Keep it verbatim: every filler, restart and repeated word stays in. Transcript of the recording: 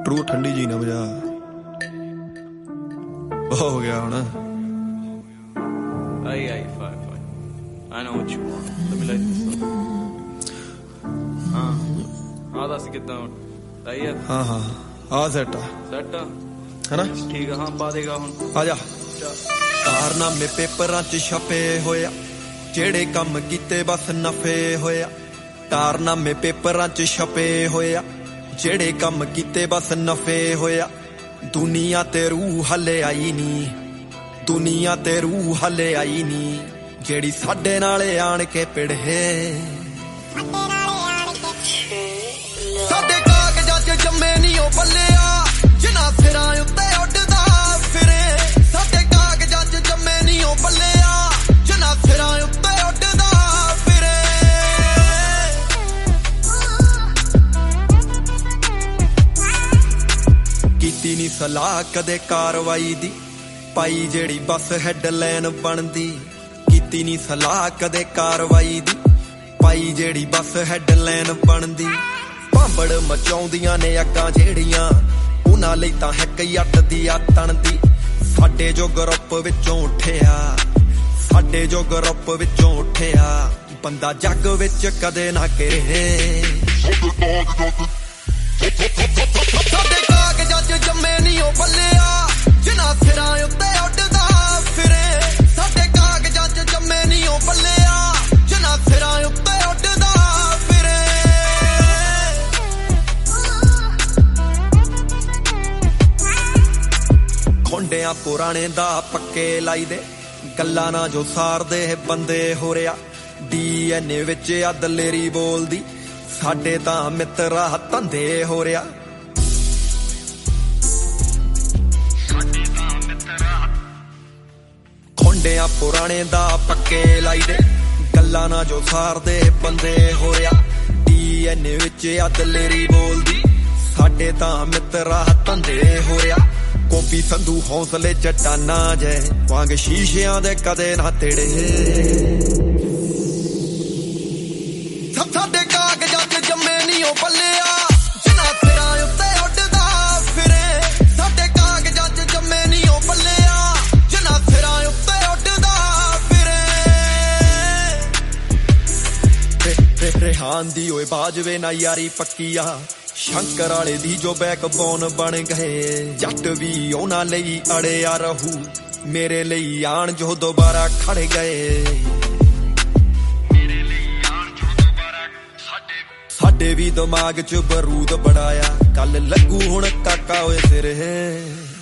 मोटरू ठंडी जी ना बजा हो गया हुण आई आई fine fine I know what you want let me light this up हाँ हाँ दस कितना सही है हाँ हाँ आ सेट आ सेट है ना ठीक है हाँ पा देगा हुण आ जा कारनामे पेपरां च छपे होया जेड़े कम कीते बस नफे होया कारनामे पेपरां च छपे होया जेड़े कम कीते बस नफे होया दुनिया ते रूह हले आई नी दुनिया ते रूह हले आई नी जेड़ी साडे नाले आण के पिड़े साडे कागजां च जम्मे नी ओ बल्लिया जिन्हां सिरां उत्ते उड्डदा फिरे साडे कागजां च जम्मे नी ओ बल्लिया जिन्हां सिरां उत्ते उड्डदा फिरे कीती नी सलाह कदे कारवाई दी पाई जेड़ी बस हैडलाइन बनदी कीती नी सलाह कदे कारवाई दी पाई जेड़ी बस हैडलाइन बनदी भांबड़ मचाउंदियां ने अग्गां जेड़ियां उन्हां लई तां हैक यट दी आतण दी साडे जो ग्रुप विचों उठिया साडे जो ग्रुप विचों उठिया बंदा जग विच कदे ना किरे साडे कागजां च जम्मे नी ओ बल्लिया जिन्हां सिरां उत्ते उड्डदा फिरे साडे कागजां च जम्मे नी ओ बल्लिया जिन्हां सिरां उत्ते उड्डदा फिरे खोंडियां पुराणे दा पक्के लाई दे गल्लां ना जो सारदे बंदे हो रिया डी एन ए विच आ दलेरी बोलदी साडे तां मित्रा धंधे हो रिया खोंडियां पुराणे दा पक्के लाई दे गल्लां ना जो सारदे बंदे हो रिया डी एन ए विच आ दलेरी बोलदी साडे तां मित्रा धंधे हो रिया कोपी संधू हौसले चट्टाना जै वांग शीशियां दे कदे ना तेड़े साडे कागजां च जम्मे नी ओ बल्लिया जिन्हां सिरां उत्ते उड्डदा फिरे साडे कागजां च जम्मे नी ओ बल्लिया जिन्हां सिरां उत्ते उड्डदा फिरे रेहान दी ओए बाजवे ना यारी पक्कीआ शंकर वाले दी जो बैकबोन बन गए जट भी उन्हां लई अड़िया रहू मेरे लई आण जो दोबारा खड़ गए साडे भी दिमाग च बरूद बढ़ाया कल लगू हुण काका ओए सिर